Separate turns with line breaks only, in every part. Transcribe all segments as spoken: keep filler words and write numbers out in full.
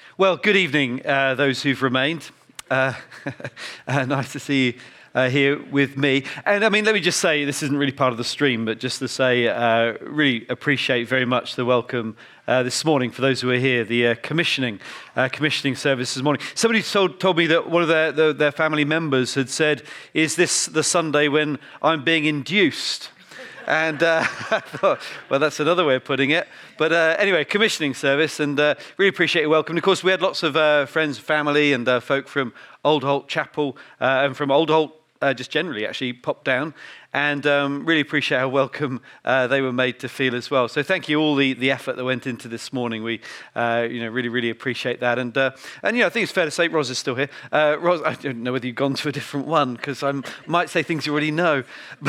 Well, good evening, uh, those who've remained. Uh, uh, nice to see you uh, here with me. And I mean, let me just say, this isn't really part of the stream, but just to say, uh, really appreciate very much the welcome uh, this morning for those who are here, the uh, commissioning uh, commissioning service this morning. Somebody told, told me that one of their, their, their family members had said, is this the Sunday when I'm being induced? And uh, I thought, well, that's another way of putting it. But uh, anyway, commissioning service, and uh, really appreciate your welcome. And of course, we had lots of uh, friends, family, and uh, folk from Old Holt Chapel uh, and from Old Holt, uh, just generally, actually popped down. And um, really appreciate how welcome uh, they were made to feel as well. So thank you all the, the effort that went into this morning. We, uh, you know, really, really appreciate that. And uh, and you know, I think it's fair to say Ros is still here. Uh, Ros, I don't know whether you've gone to a different one because I might say things you already know.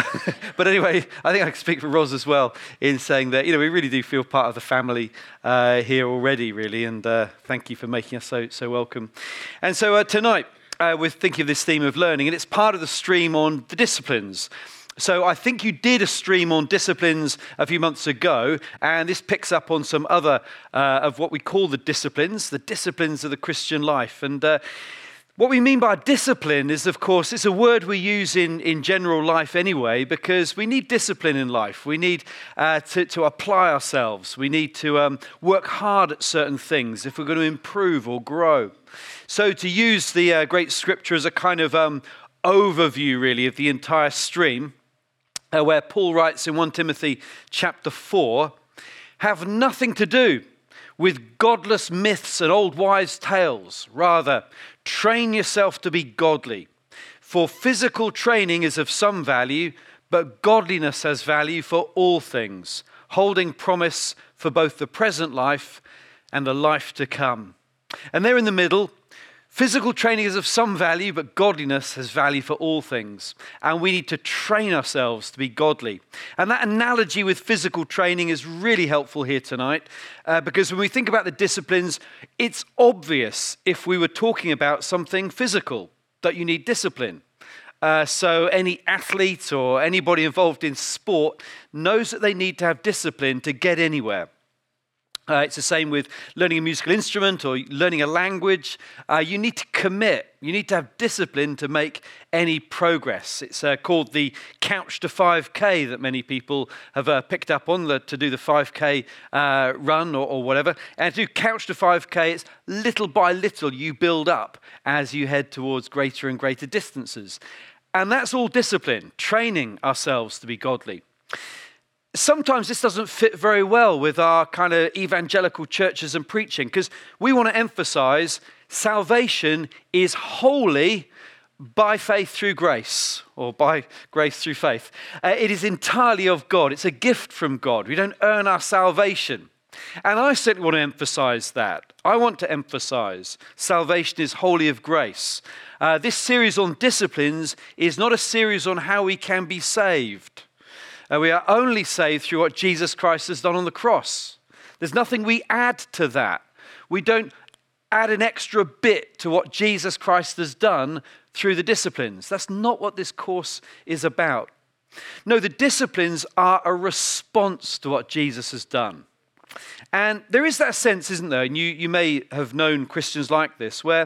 But anyway, I think I can speak for Ros as well in saying that, you know, we really do feel part of the family uh, here already, really. And uh, thank you for making us so so welcome. And so uh, tonight uh, we're thinking of this theme of learning, and it's part of the stream on the disciplines. So I think you did a stream on disciplines a few months ago, and this picks up on some other uh, of what we call the disciplines, the disciplines of the Christian life. And uh, what we mean by discipline is, of course, it's a word we use in, in general life anyway, because we need discipline in life. We need uh, to, to apply ourselves. We need to um, work hard at certain things if we're going to improve or grow. So to use the uh, great scripture as a kind of um, overview, really, of the entire stream, Uh, where Paul writes in First Timothy chapter four, have nothing to do with godless myths and old wives' tales. Rather, train yourself to be godly. For physical training is of some value, but godliness has value for all things, holding promise for both the present life and the life to come. And there in the middle, physical training is of some value, but godliness has value for all things. And we need to train ourselves to be godly. And that analogy with physical training is really helpful here tonight, uh, because when we think about the disciplines, it's obvious if we were talking about something physical that you need discipline. Uh, so any athlete or anybody involved in sport knows that they need to have discipline to get anywhere. Uh, it's the same with learning a musical instrument or learning a language. Uh, you need to commit. You need to have discipline to make any progress. It's uh, called the Couch to five K that many people have uh, picked up on the, to do the five K uh, run or, or whatever. And to do Couch to five K, it's little by little you build up as you head towards greater and greater distances. And that's all discipline, training ourselves to be godly. Sometimes this doesn't fit very well with our kind of evangelical churches and preaching, because we want to emphasize salvation is wholly by faith through grace, or by grace through faith. Uh, it is entirely of God. It's a gift from God. We don't earn our salvation. And I certainly want to emphasize that. I want to emphasize salvation is wholly of grace. Uh, this series on disciplines is not a series on how we can be saved. Uh, we are only saved through what Jesus Christ has done on the cross. There's nothing we add to that. We don't add an extra bit to what Jesus Christ has done through the disciplines. That's not what this course is about. No, the disciplines are a response to what Jesus has done. And there is that sense, isn't there, and you, you may have known Christians like this, where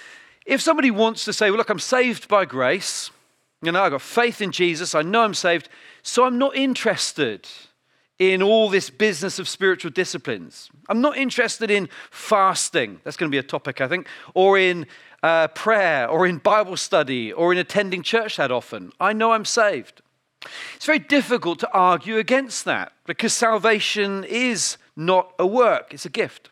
if somebody wants to say, well, look, I'm saved by grace, you know, I've got faith in Jesus, I know I'm saved, so I'm not interested in all this business of spiritual disciplines. I'm not interested in fasting. That's going to be a topic, I think. Or in uh, prayer, or in Bible study, or in attending church that often. I know I'm saved. It's very difficult to argue against that, because salvation is not a work, it's a gift.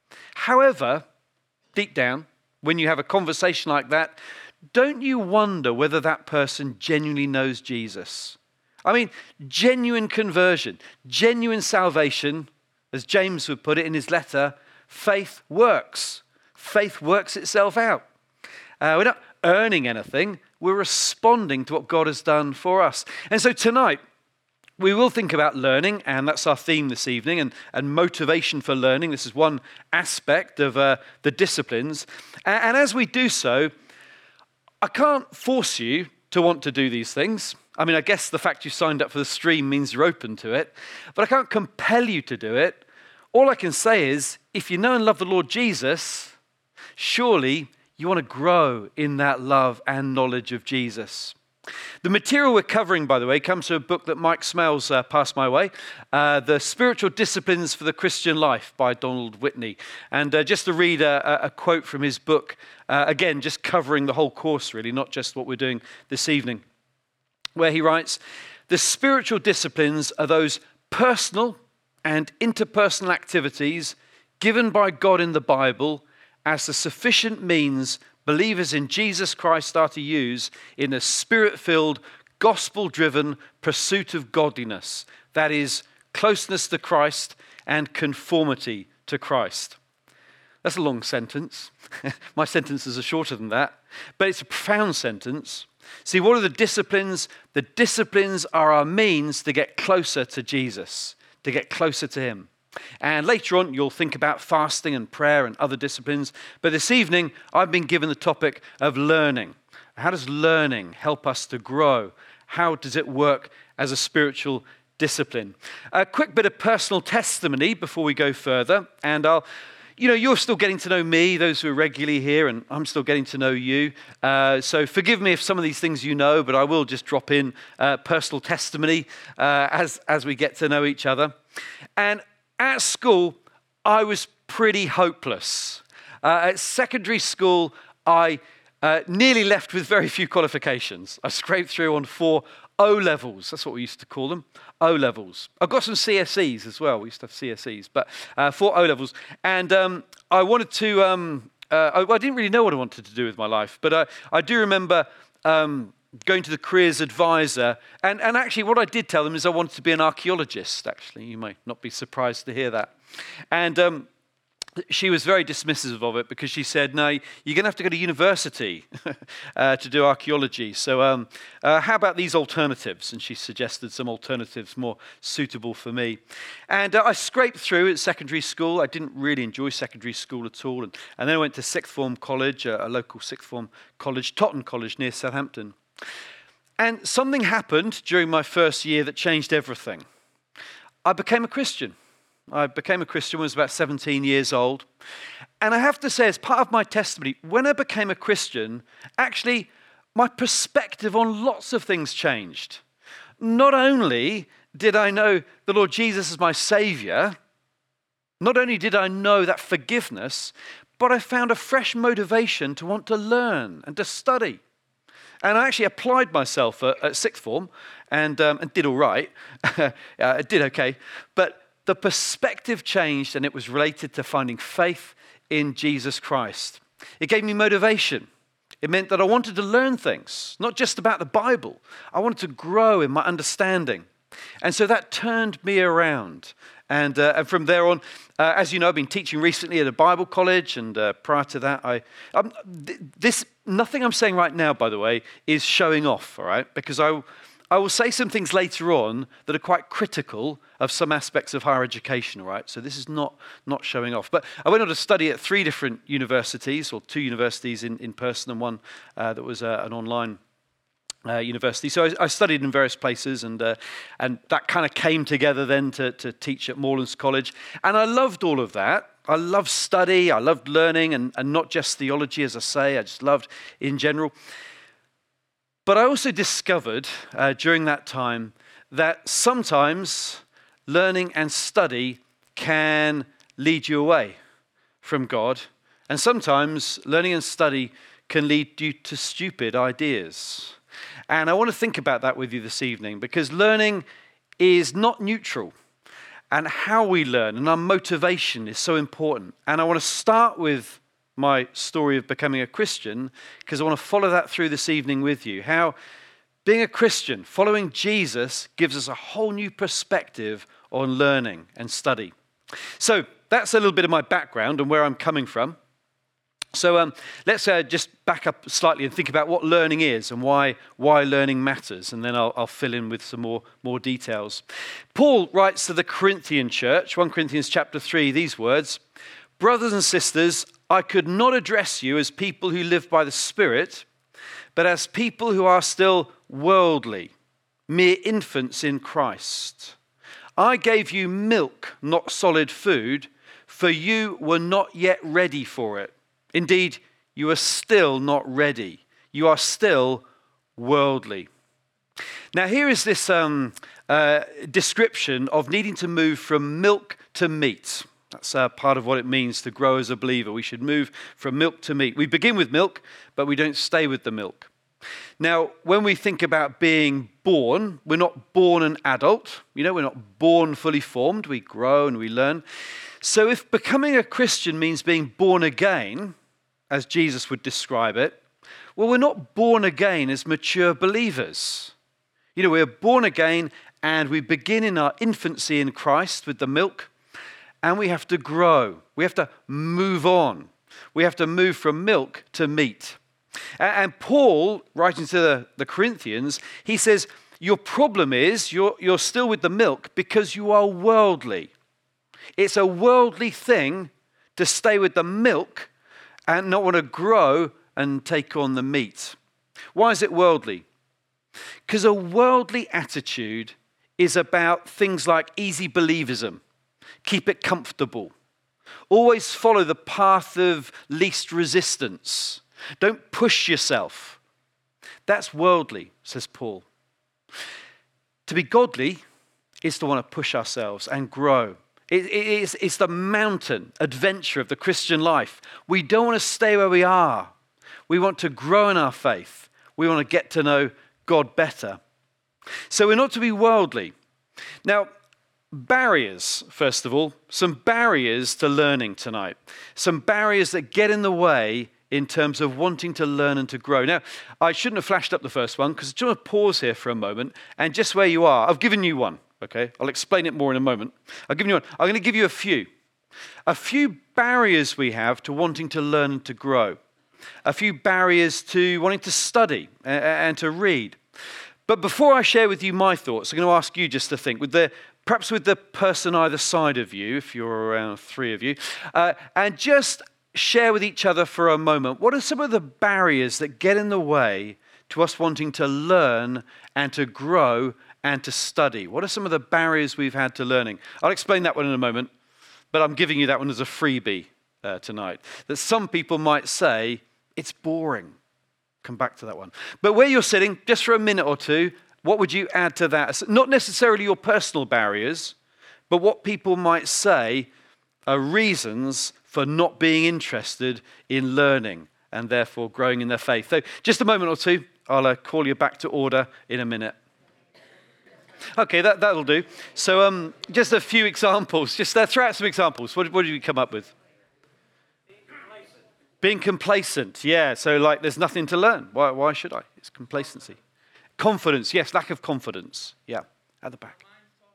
However, deep down, when you have a conversation like that, don't you wonder whether that person genuinely knows Jesus? I mean, genuine conversion, genuine salvation, as James would put it in his letter, faith works. Faith works itself out. Uh, we're not earning anything, we're responding to what God has done for us. And so tonight, we will think about learning, and that's our theme this evening, and, and motivation for learning. This is one aspect of uh, the disciplines. And, and as we do so, I can't force you to want to do these things. I mean, I guess the fact you signed up for the stream means you're open to it, but I can't compel you to do it. All I can say is, if you know and love the Lord Jesus, surely you want to grow in that love and knowledge of Jesus. The material we're covering, by the way, comes from a book that Mike Smales uh, passed my way, uh, The Spiritual Disciplines for the Christian Life by Donald Whitney. And uh, just to read a, a quote from his book, uh, again, just covering the whole course, really, not just what we're doing this evening, where he writes, "The spiritual disciplines are those personal and interpersonal activities given by God in the Bible as the sufficient means believers in Jesus Christ are to use in a spirit-filled, gospel-driven pursuit of godliness. That is, closeness to Christ and conformity to Christ." That's a long sentence. My sentences are shorter than that, but it's a profound sentence. See, what are the disciplines? The disciplines are our means to get closer to Jesus, to get closer to him. And later on, you'll think about fasting and prayer and other disciplines. But this evening, I've been given the topic of learning. How does learning help us to grow? How does it work as a spiritual discipline? A quick bit of personal testimony before we go further. And I'll, you know, you're still getting to know me, those who are regularly here, and I'm still getting to know you. Uh, so forgive me if some of these things you know, but I will just drop in uh, personal testimony uh, as, as we get to know each other. And at school, I was pretty hopeless. Uh, at secondary school, I uh, nearly left with very few qualifications. I scraped through on four O-levels. That's what we used to call them, O-levels. I've got some C S Es as well. We used to have C S Es, but uh, four O-levels. And um, I wanted to, um, uh, I, I didn't really know what I wanted to do with my life, but uh, I do remember um, going to the careers advisor, and, and actually what I did tell them is I wanted to be an archaeologist, actually. You might not be surprised to hear that. And um, she was very dismissive of it because she said, no, you're going to have to go to university uh, to do archaeology. So um, uh, how about these alternatives? And she suggested some alternatives more suitable for me. And uh, I scraped through at secondary school. I didn't really enjoy secondary school at all. And, and then I went to sixth form college, a, a local sixth form college, Totton College near Southampton. And something happened during my first year that changed everything. I became a Christian. I became a Christian when I was about seventeen years old. And I have to say, as part of my testimony, when I became a Christian, actually, my perspective on lots of things changed. Not only did I know the Lord Jesus as my Savior, not only did I know that forgiveness, but I found a fresh motivation to want to learn and to study. And I actually applied myself at, at sixth form and, um, and did all right. I did okay. But the perspective changed, and it was related to finding faith in Jesus Christ. It gave me motivation. It meant that I wanted to learn things, not just about the Bible. I wanted to grow in my understanding. And so that turned me around. And, uh, and from there on, uh, as you know, I've been teaching recently at a Bible college, and uh, prior to that, I um, th- this nothing I'm saying right now, by the way, is showing off, all right? Because I, I will say some things later on that are quite critical of some aspects of higher education, all right? So this is not, not showing off. But I went on to study at three different universities, or two universities in, in person, and one uh, that was uh, an online Uh, university. So I, I studied in various places, and uh, and that kind of came together then to, to teach at Moorlands College. And I loved all of that. I loved study, I loved learning, and, and not just theology, as I say, I just loved in general. But I also discovered uh, during that time that sometimes learning and study can lead you away from God, and sometimes learning and study can lead you to stupid ideas. And I want to think about that with you this evening, because learning is not neutral, and how we learn and our motivation is so important. And I want to start with my story of becoming a Christian, because I want to follow that through this evening with you. How being a Christian, following Jesus, gives us a whole new perspective on learning and study. So that's a little bit of my background and where I'm coming from. So um, let's uh, just back up slightly and think about what learning is and why why learning matters, and then I'll, I'll fill in with some more, more details. Paul writes to the Corinthian church, First Corinthians chapter three, these words: "Brothers and sisters, I could not address you as people who live by the Spirit, but as people who are still worldly, mere infants in Christ. I gave you milk, not solid food, for you were not yet ready for it. Indeed, you are still not ready. You are still worldly. Now, here is this um, uh, description of needing to move from milk to meat. That's uh, part of what it means to grow as a believer. We should move from milk to meat. We begin with milk, but we don't stay with the milk. Now, when we think about being born, we're not born an adult. You know, we're not born fully formed. We grow and we learn. So if becoming a Christian means being born again, as Jesus would describe it, well, we're not born again as mature believers. You know, we're born again and we begin in our infancy in Christ with the milk, and we have to grow. We have to move on. We have to move from milk to meat. And Paul, writing to the, the Corinthians, he says, your problem is you're, you're still with the milk because you are worldly. It's a worldly thing to stay with the milk and not want to grow and take on the meat. Why is it worldly? Because a worldly attitude is about things like easy believism. Keep it comfortable. Always follow the path of least resistance. Don't push yourself. That's worldly, says Paul. To be godly is to want to push ourselves and grow. It, it, it's, it's the mountain adventure of the Christian life. We don't want to stay where we are. We want to grow in our faith. We want to get to know God better. So we're not to be worldly. Now, barriers, first of all, some barriers to learning tonight. Some barriers that get in the way in terms of wanting to learn and to grow. Now, I shouldn't have flashed up the first one because I just want to pause here for a moment and just where you are. I've given you one, okay? I'll explain it more in a moment. I've given you one. I'm going to give you a few. A few barriers we have to wanting to learn and to grow. A few barriers to wanting to study and to read. But before I share with you my thoughts, I'm going to ask you just to think, with the, perhaps with the person either side of you, if you're around three of you, uh, and just share with each other for a moment, what are some of the barriers that get in the way to us wanting to learn and to grow and to study? What are some of the barriers we've had to learning? I'll explain that one in a moment, but I'm giving you that one as a freebie uh, tonight. That some people might say, it's boring. Come back to that one. But where you're sitting, just for a minute or two, what would you add to that? Not necessarily your personal barriers, but what people might say are reasons for not being interested in learning and therefore growing in their faith. So just a moment or two, I'll uh, call you back to order in a minute. Okay, that, that'll do. So um, just a few examples. Just uh, throw out some examples. What, what did you come up with? Being complacent, yeah. So like there's nothing to learn. Why, why should I? It's complacency. Confidence, yes, lack of confidence. Yeah, at the back.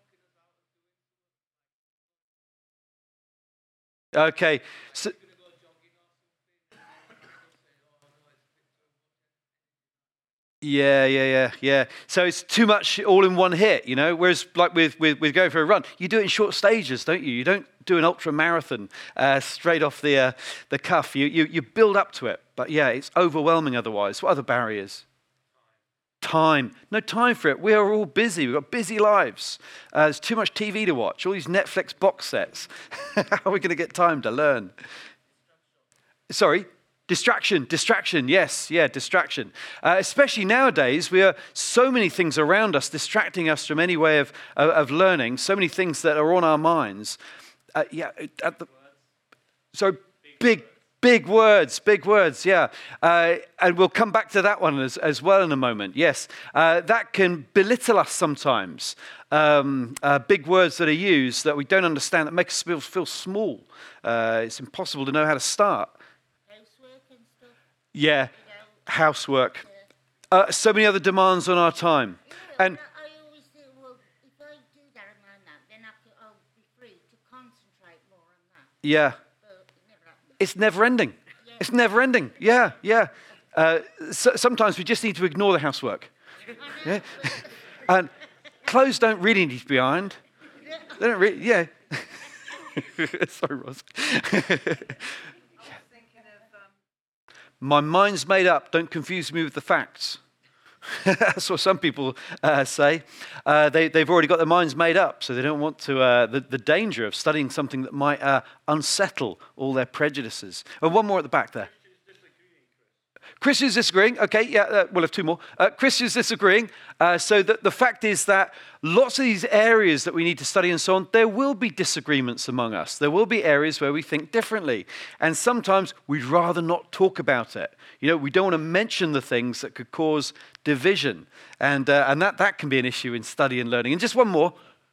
Okay. So, yeah, yeah, yeah, yeah. So it's too much all in one hit, you know, whereas like with, with, with going for a run, you do it in short stages, don't you? You don't do an ultra marathon uh, straight off the uh, the cuff. You, you you build up to it. But yeah, it's overwhelming otherwise. What other barriers? Time. No time for it. We are all busy. We've got busy lives. Uh, there's too much T V to watch. All these Netflix box sets. How are we going to get time to learn? Sorry? Distraction, distraction, yes, yeah, distraction. Uh, especially nowadays, we are so many things around us distracting us from any way of, of, of learning, so many things that are on our minds. Uh, yeah, at the, so big, big words, big words, yeah. Uh, and we'll come back to that one as, as well in a moment, yes. Uh, that can belittle us sometimes. Um, uh, big words that are used that we don't understand, that make us feel, feel small. Uh, it's impossible to know how to start. Yeah, housework. Uh, so many other demands on our time.
Yeah,
and
I always think, well, if I do that and learn that, then I could, I'll be free to concentrate more on that.
Yeah,
But it never happens.
it's never ending.
Yeah.
It's never ending. Yeah, yeah. Uh, so, sometimes we just need to ignore the housework. Yeah. And clothes don't really need to be ironed. They don't really, yeah. Sorry, Ross. My mind's made up. Don't confuse me with the facts. That's what some people uh, say. Uh, they, they've already got their minds made up, so they don't want to, uh, the, the danger of studying something that might uh, unsettle all their prejudices. And one more at the back there. Christians disagreeing. Okay, yeah, uh, we'll have two more. Uh, Christians disagreeing. Uh, so that the fact is that lots of these areas that we need to study and so on, there will be disagreements among us. There will be areas where we think differently. And sometimes we'd rather not talk about it. You know, we don't want to mention the things that could cause division. And, uh, and that, that can be an issue in study and learning. And just one more.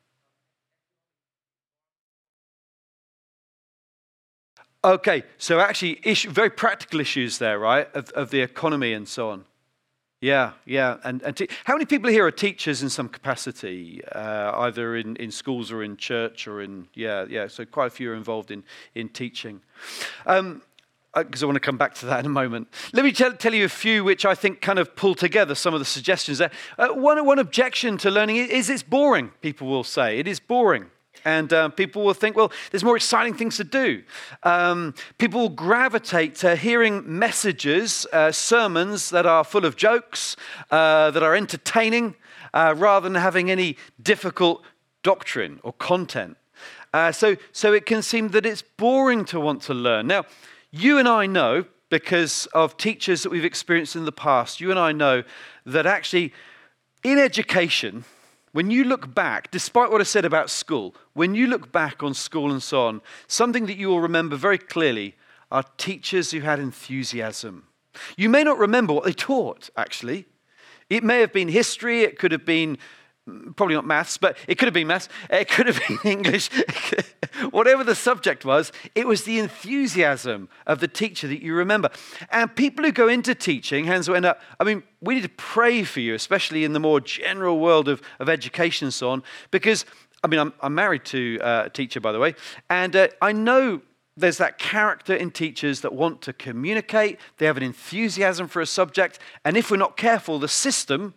Okay, so actually, issue, very practical issues there, right, of, of the economy and so on. Yeah, yeah. And, and te- how many people here are teachers in some capacity, uh, either in, in schools or in church or in, yeah, yeah. So quite a few are involved in, in teaching. Um, because I want to come back to that in a moment. Let me tell, tell you a few which I think kind of pull together some of the suggestions there. Uh, one, one objection to learning is it's boring, people will say. It is boring. And uh, people will think, well, there's more exciting things to do. Um, people will gravitate to hearing messages, uh, sermons that are full of jokes, uh, that are entertaining, uh, rather than having any difficult doctrine or content. Uh, so, so it can seem that it's boring to want to learn. Now, you and I know, because of teachers that we've experienced in the past, you and I know that actually in education, when you look back, despite what I said about school, when you look back on school and so on, something that you will remember very clearly are teachers who had enthusiasm. You may not remember what they taught, actually. It may have been history, it could have been, probably not maths, but it could have been maths, it could have been English. Whatever the subject was, it was the enthusiasm of the teacher that you remember. And people who go into teaching, hands went up, I mean, we need to pray for you, especially in the more general world of, of education and so on, because, I mean, I'm, I'm married to uh, a teacher, by the way, and uh, I know there's that character in teachers that want to communicate, they have an enthusiasm for a subject, and if we're not careful, the system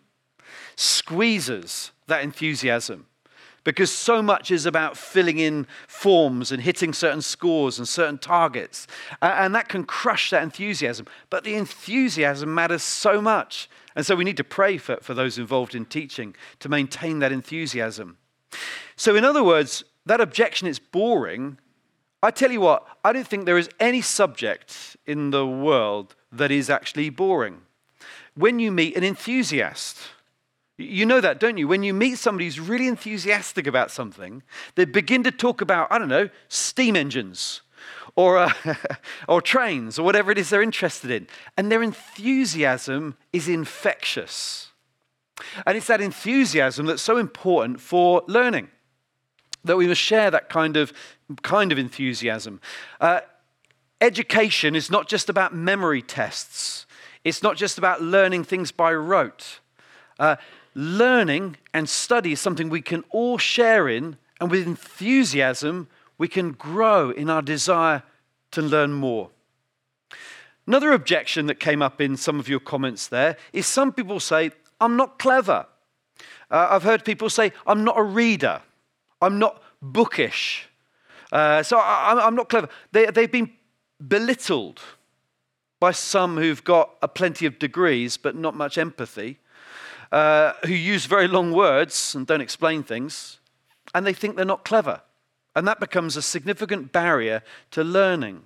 squeezes that enthusiasm because so much is about filling in forms and hitting certain scores and certain targets. Uh, and that can crush that enthusiasm. But the enthusiasm matters so much. And so we need to pray for, for those involved in teaching to maintain that enthusiasm. So in other words, that objection is boring. I tell you what, I don't think there is any subject in the world that is actually boring. When you meet an enthusiast, you know that, don't you? When you meet somebody who's really enthusiastic about something, they begin to talk about, I don't know, steam engines or, uh, or trains or whatever it is they're interested in. And their enthusiasm is infectious. And it's that enthusiasm that's so important for learning, that we must share that kind of, kind of enthusiasm. Uh, education is not just about memory tests. It's not just about learning things by rote. Uh, Learning and study is something we can all share in, and with enthusiasm, we can grow in our desire to learn more. Another objection that came up in some of your comments there is some people say, I'm not clever. Uh, I've heard people say, I'm not a reader. I'm not bookish. Uh, so I, I'm not clever. They, they've been belittled by some who've got a plenty of degrees but not much empathy. Uh, who use very long words and don't explain things, and they think they're not clever. And that becomes a significant barrier to learning.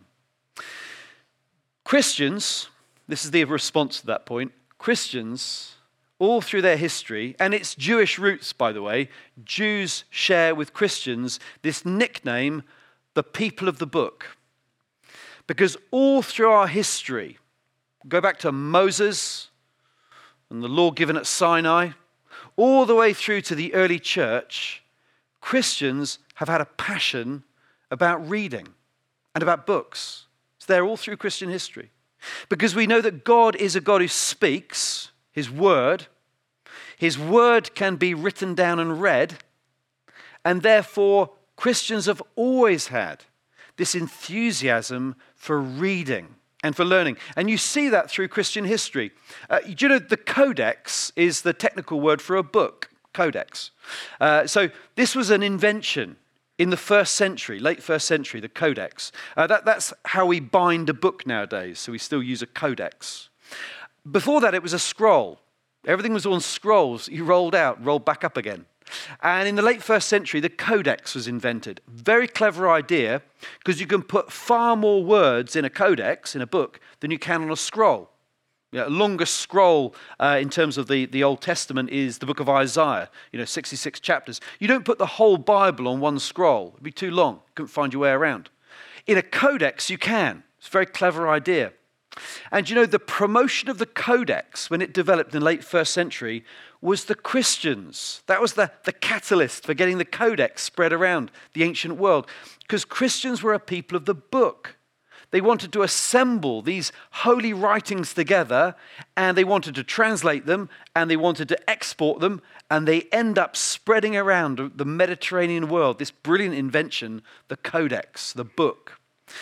Christians, this is the response to that point, Christians, all through their history, and its Jewish roots, by the way, Jews share with Christians this nickname, the people of the book. Because all through our history, go back to Moses, and the law given at Sinai, all the way through to the early church, Christians have had a passion about reading and about books. It's there all through Christian history. Because we know that God is a God who speaks his word. His word can be written down and read. And therefore, Christians have always had this enthusiasm for reading and for learning. And you see that through Christian history. Uh, do you know the codex is the technical word for a book, codex. Uh, so this was an invention in the first century, late first century, the codex. Uh, that, that's how we bind a book nowadays, so we still use a codex. Before that, it was a scroll. Everything was on scrolls. You rolled out, rolled back up again. And in the late first century, the codex was invented. Very clever idea, because you can put far more words in a codex, in a book, than you can on a scroll. You know, longest scroll uh, in terms of the, the Old Testament is the book of Isaiah, you know, sixty-six chapters. You don't put the whole Bible on one scroll. It'd be too long. You couldn't find your way around. In a codex, you can. It's a very clever idea. And you know, the promotion of the codex, when it developed in the late first century, was the Christians. That was the, the catalyst for getting the codex spread around the ancient world. Because Christians were a people of the book. They wanted to assemble these holy writings together, and they wanted to translate them, and they wanted to export them, and they end up spreading around the Mediterranean world, this brilliant invention, the codex, the book.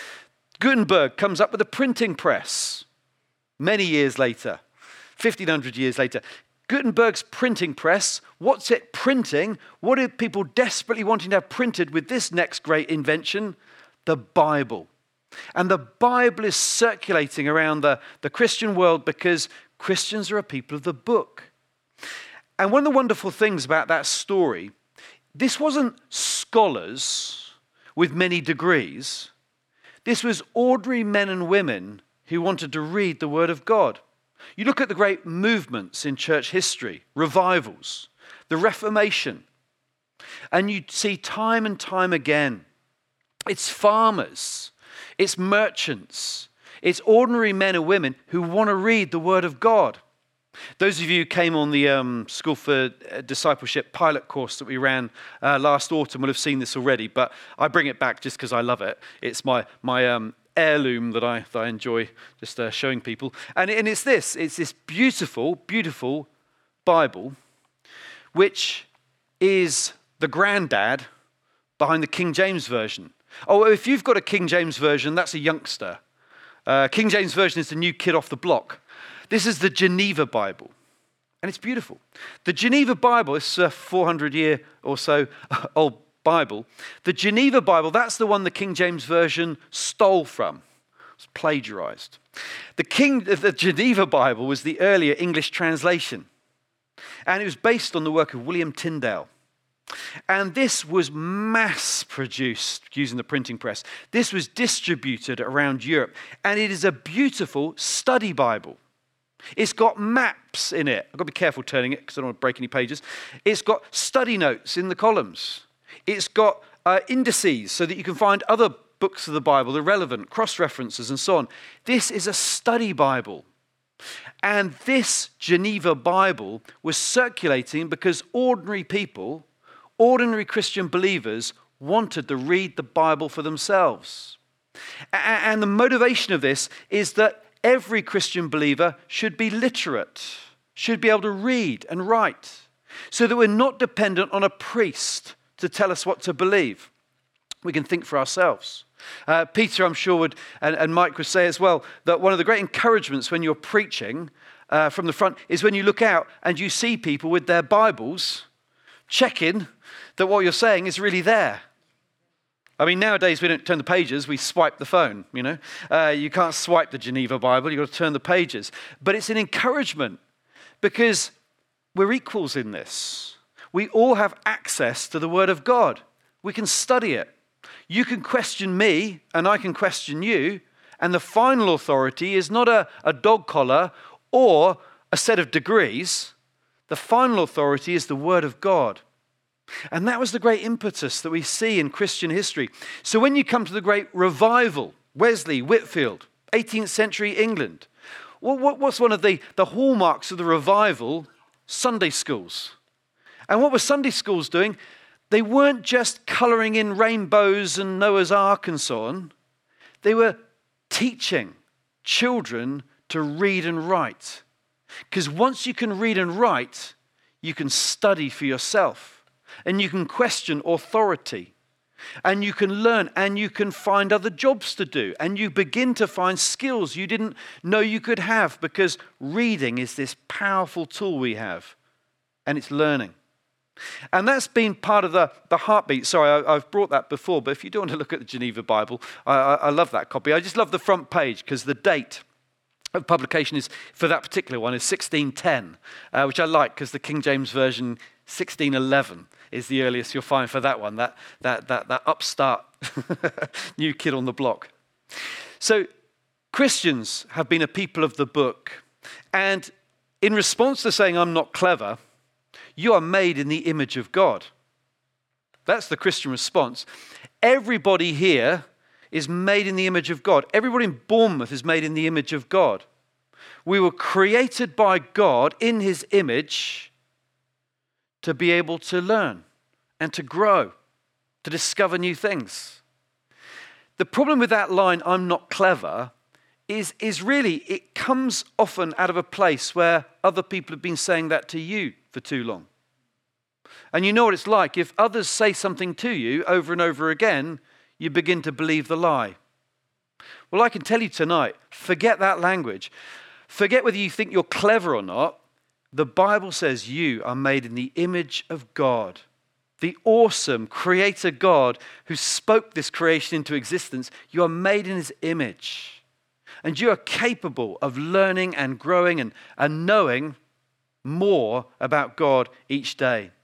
Gutenberg comes up with a printing press many years later, fifteen hundred years later. Gutenberg's printing press, what's it printing? What are people desperately wanting to have printed with this next great invention? The Bible. And the Bible is circulating around the, the Christian world because Christians are a people of the book. And one of the wonderful things about that story, this wasn't scholars with many degrees. This was ordinary men and women who wanted to read the Word of God. You look at the great movements in church history, revivals, the Reformation, and you see time and time again, it's farmers, it's merchants, it's ordinary men and women who want to read the Word of God. Those of you who came on the um, School for Discipleship pilot course that we ran uh, last autumn will have seen this already, but I bring it back just because I love it. It's my my um, heirloom that I that I enjoy just uh, showing people. And, and it's this, it's this beautiful, beautiful Bible, which is the granddad behind the King James Version. Oh, if you've got a King James Version, that's a youngster. Uh, King James Version is the new kid off the block. This is the Geneva Bible, and it's beautiful. The Geneva Bible is a four hundred year or so old Bible. The Geneva Bible, that's the one the King James Version stole from. It's plagiarized. The King, the Geneva Bible was the earlier English translation, and it was based on the work of William Tyndale. And this was mass-produced using the printing press. This was distributed around Europe, and it is a beautiful study Bible. It's got maps in it. I've got to be careful turning it because I don't want to break any pages. It's got study notes in the columns. It's got uh, indices so that you can find other books of the Bible that are relevant, cross-references and so on. This is a study Bible. And this Geneva Bible was circulating because ordinary people, ordinary Christian believers, wanted to read the Bible for themselves. And the motivation of this is that every Christian believer should be literate, should be able to read and write, so that we're not dependent on a priest to tell us what to believe. We can think for ourselves. Uh, Peter, I'm sure, would, and, and Mike would say as well, that one of the great encouragements when you're preaching uh, from the front is when you look out and you see people with their Bibles checking that what you're saying is really there. I mean, nowadays we don't turn the pages, we swipe the phone, you know. Uh, you can't swipe the Geneva Bible, you've got to turn the pages. But it's an encouragement because we're equals in this. We all have access to the Word of God. We can study it. You can question me and I can question you, and the final authority is not a, a dog collar or a set of degrees. The final authority is the Word of God. And that was the great impetus that we see in Christian history. So when you come to the great revival, Wesley, Whitefield, eighteenth century England, what, what's one of the, the hallmarks of the revival? Sunday schools. And what were Sunday schools doing? They weren't just colouring in rainbows and Noah's Ark and so on. They were teaching children to read and write. Because once you can read and write, you can study for yourself. And you can question authority, and you can learn, and you can find other jobs to do, and you begin to find skills you didn't know you could have, because reading is this powerful tool we have, and it's learning. And that's been part of the, the heartbeat. Sorry, I, I've brought that before, but if you do want to look at the Geneva Bible, I, I, I love that copy. I just love the front page, because the date of publication is, for that particular one, is sixteen ten, uh, which I like because the King James Version, sixteen eleven, is the earliest you'll find for that one, that, that, that, that upstart new kid on the block. So Christians have been a people of the book. And in response to saying, I'm not clever, you are made in the image of God. That's the Christian response. Everybody here is made in the image of God. Everybody in Bournemouth is made in the image of God. We were created by God in his image to be able to learn and to grow, to discover new things. The problem with that line, I'm not clever, is, is really, it comes often out of a place where other people have been saying that to you for too long. And you know what it's like. If others say something to you over and over again, you begin to believe the lie. Well, I can tell you tonight, forget that language. Forget whether you think you're clever or not. The Bible says you are made in the image of God. The awesome creator God who spoke this creation into existence. You are made in his image. And you are capable of learning and growing and, and knowing more about God each day.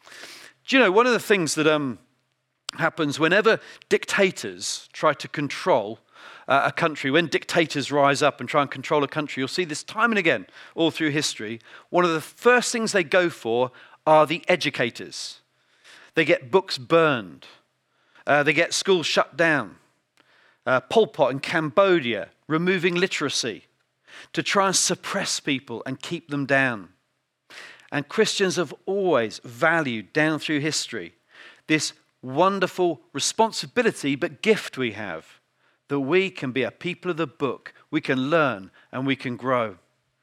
Do you know, one of the things that um, happens whenever dictators try to control uh, a country, when dictators rise up and try and control a country, you'll see this time and again all through history. One of the first things they go for are the educators. They get books burned. Uh, they get schools shut down. Uh, Pol Pot in Cambodia, removing literacy to try and suppress people and keep them down. And Christians have always valued down through history this wonderful responsibility but gift we have, that we can be a people of the book, we can learn and we can grow.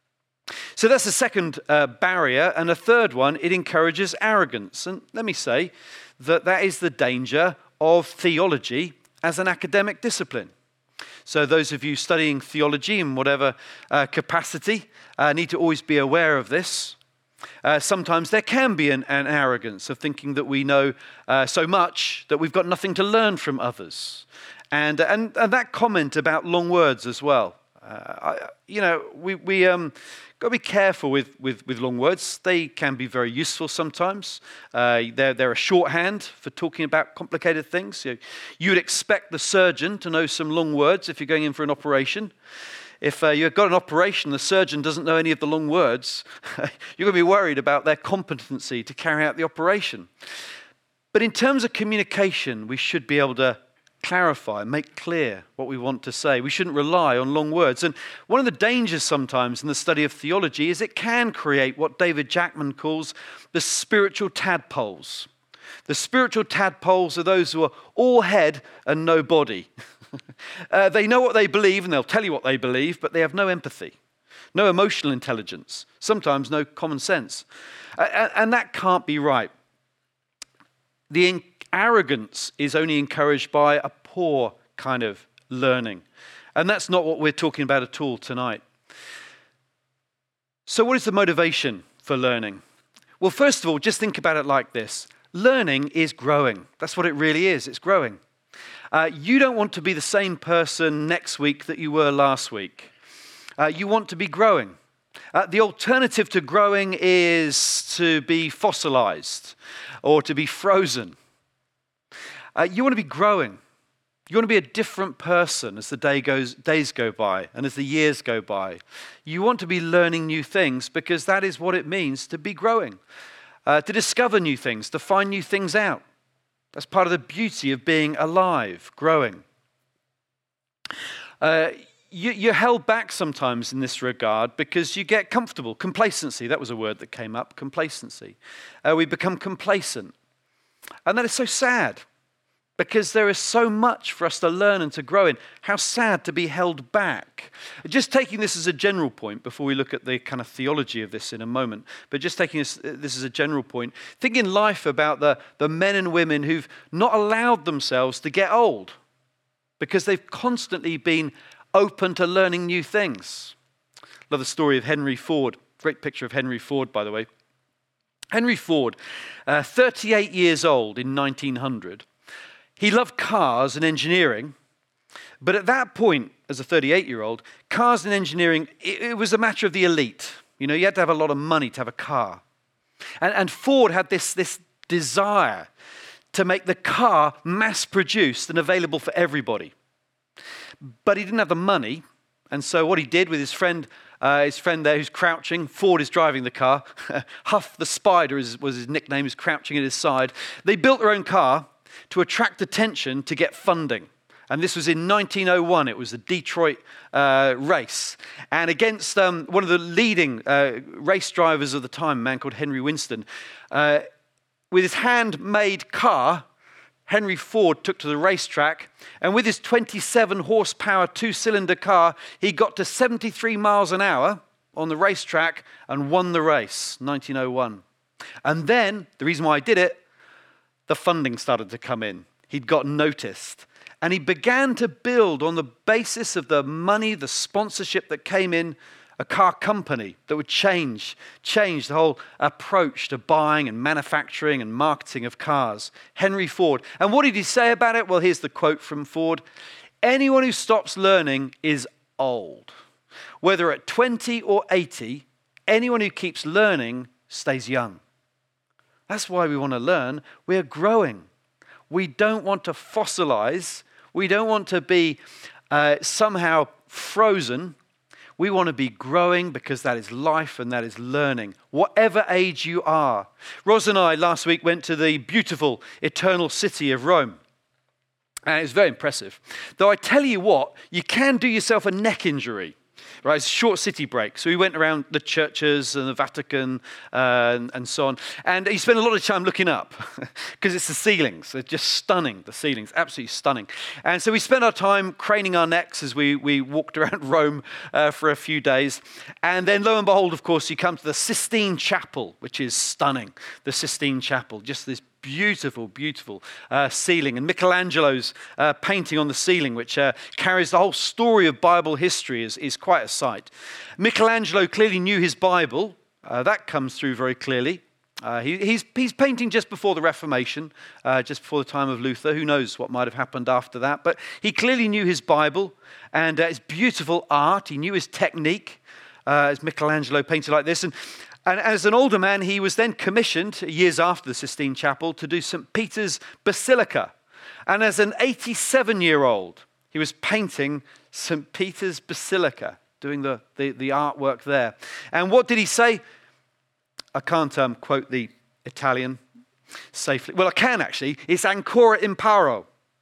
So that's the second uh, barrier. And a third one, it encourages arrogance. And let me say that that is the danger of theology as an academic discipline. So those of you studying theology in whatever uh, capacity uh, need to always be aware of this. Uh, sometimes there can be an, an arrogance of thinking that we know uh, so much that we've got nothing to learn from others. And, and, and that comment about long words as well. Uh, I, you know, we, we um, got to be careful with, with, with long words. They can be very useful sometimes. Uh, they're, they're a shorthand for talking about complicated things. You, you would expect the surgeon to know some long words if you're going in for an operation. If uh, you've got an operation, the surgeon doesn't know any of the long words, you're going to be worried about their competency to carry out the operation. But in terms of communication, we should be able to clarify, make clear what we want to say. We shouldn't rely on long words. And one of the dangers sometimes in the study of theology is it can create what David Jackman calls the spiritual tadpoles. The spiritual tadpoles are those who are all head and no body. uh, they know what they believe and they'll tell you what they believe, but they have no empathy, no emotional intelligence, sometimes no common sense. Uh, and that can't be right. The in- arrogance is only encouraged by a poor kind of learning. And that's not what we're talking about at all tonight. So what is the motivation for learning? Well, first of all, just think about it like this. Learning is growing. That's what it really is. It's growing. Uh, you don't want to be the same person next week that you were last week. Uh, you want to be growing. Uh, the alternative to growing is to be fossilized or to be frozen. Uh, you want to be growing. You want to be a different person as the day goes, days go by and as the years go by. You want to be learning new things because that is what it means to be growing, uh, to discover new things, to find new things out. That's part of the beauty of being alive, growing. Uh, you, you're held back sometimes in this regard because you get comfortable. Complacency, that was a word that came up, complacency. Uh, we become complacent. And that is so sad because there is so much for us to learn and to grow in. How sad to be held back. Just taking this as a general point before we look at the kind of theology of this in a moment, but just taking this, this as a general point, think in life about the, the men and women who've not allowed themselves to get old because they've constantly been open to learning new things. Love the story of Henry Ford. Great picture of Henry Ford, by the way. Henry Ford, uh, thirty-eight years old in nineteen hundred. He loved cars and engineering, But at that point, as a thirty-eight-year-old, cars and engineering, it, it was a matter of the elite. You know, you had to have a lot of money to have a car. And, and Ford had this, this desire to make the car mass-produced and available for everybody. But he didn't have the money, and so what he did with his friend, uh, his friend there who's crouching, Ford is driving the car, Huff the Spider is, was his nickname, who's crouching at his side. They built their own car to attract attention to get funding. And this was in nineteen oh one. It was the Detroit uh, race. And against um, one of the leading uh, race drivers of the time, a man called Henry Winston, uh, with his handmade car, Henry Ford took to the racetrack. And with his twenty-seven horsepower two-cylinder car, he got to seventy-three miles an hour on the racetrack and won the race, nineteen oh one. And then, the reason why I did it, the funding started to come in. He'd got noticed. And he began to build on the basis of the money, the sponsorship that came in, a car company that would change, change the whole approach to buying and manufacturing and marketing of cars. Henry Ford. And what did he say about it? Well, here's the quote from Ford. Anyone who stops learning is old. Whether at twenty or eighty, anyone who keeps learning stays young. That's why we want to learn. We're growing. We don't want to fossilize. We don't want to be uh, somehow frozen. We want to be growing because that is life and that is learning, whatever age you are. Ros and I last week went to the beautiful eternal city of Rome. And it was very impressive. Though I tell you what, you can do yourself a neck injury. Right, it's a short city break. So we went around the churches and the Vatican uh, and, and so on. And you spend a lot of time looking up because it's the ceilings. They're just stunning, the ceilings, absolutely stunning. And so we spent our time craning our necks as we, we walked around Rome uh, for a few days. And then lo and behold, of course, you come to the Sistine Chapel, which is stunning. The Sistine Chapel, just this beautiful, beautiful uh, ceiling. And Michelangelo's uh, painting on the ceiling, which uh, carries the whole story of Bible history, is, is quite a sight. Michelangelo clearly knew his Bible. Uh, that comes through very clearly. Uh, he, he's, he's painting just before the Reformation, uh, just before the time of Luther. Who knows what might have happened after that. But he clearly knew his Bible, and uh, it's beautiful art. He knew his technique, uh, as Michelangelo painted like this. And And as an older man, he was then commissioned, years after the Sistine Chapel, to do Saint Peter's Basilica. And as an eighty-seven-year-old, he was painting Saint Peter's Basilica, doing the, the, the artwork there. And what did he say? I can't um, quote the Italian safely. Well, I can actually. It's ancora imparo.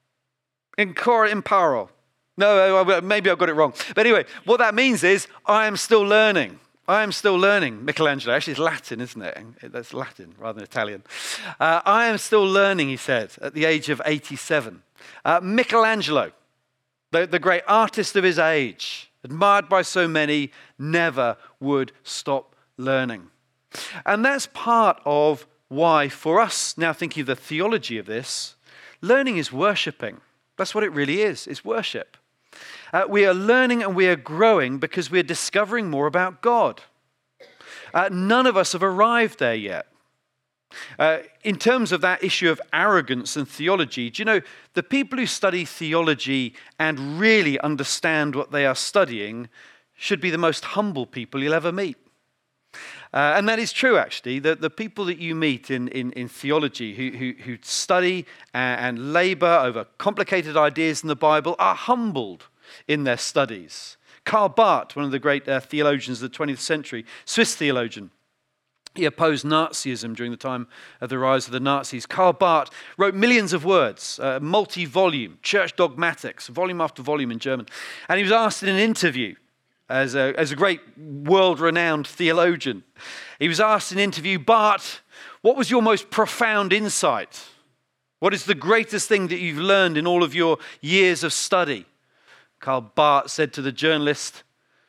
Ancora imparo. No, maybe I got it wrong. But anyway, what that means is I am still learning. I am still learning. Michelangelo, actually it's Latin, isn't it? That's Latin rather than Italian. Uh, I am still learning, he said, at the age of eighty-seven. Uh, Michelangelo, the, the great artist of his age, admired by so many, never would stop learning. And that's part of why, for us now thinking of the theology of this, learning is worshipping. That's what it really is. It's worship. Uh, we are learning and we are growing because we are discovering more about God. Uh, none of us have arrived there yet. Uh, in terms of that issue of arrogance and theology, do you know, the people who study theology and really understand what they are studying should be the most humble people you'll ever meet. Uh, and that is true, actually. The, the people that you meet in, in, in theology who, who, who study and, and labor over complicated ideas in the Bible are humbled in their studies. Karl Barth, one of the great uh, theologians of the twentieth century, Swiss theologian, he opposed Nazism during the time of the rise of the Nazis. Karl Barth wrote millions of words, uh, multi-volume, Church Dogmatics, volume after volume in German. And he was asked in an interview, as a, as a great world-renowned theologian, he was asked in an interview, Barth, what was your most profound insight? What is the greatest thing that you've learned in all of your years of study? Karl Barth said to the journalist,